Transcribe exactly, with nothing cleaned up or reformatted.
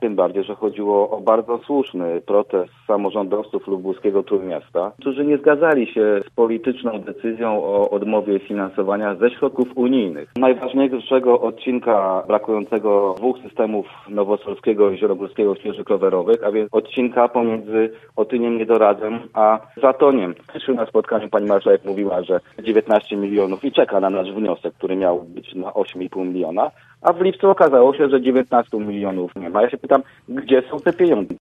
Tym bardziej, że chodziło o bardzo słuszny protest samorządowców lubuskiego Trójmiasta, którzy nie zgadzali się z polityczną decyzją o odmowie finansowania ze środków unijnych. Najważniejszego odcinka brakującego dwóch systemów Nowosolskiego i Zielonogórskiego ścieżek rowerowych, a więc odcinka pomiędzy Otyniem Niedoradem a Zatoniem. Na spotkaniu pani marszałek mówiła, że dziewiętnaście milionów i czeka na nasz wniosek, który miał być na osiem i pół miliona, a w lipcu okazało się, że dziewiętnaście milionów nie ma. Ja się pytam, gdzie są te pieniądze?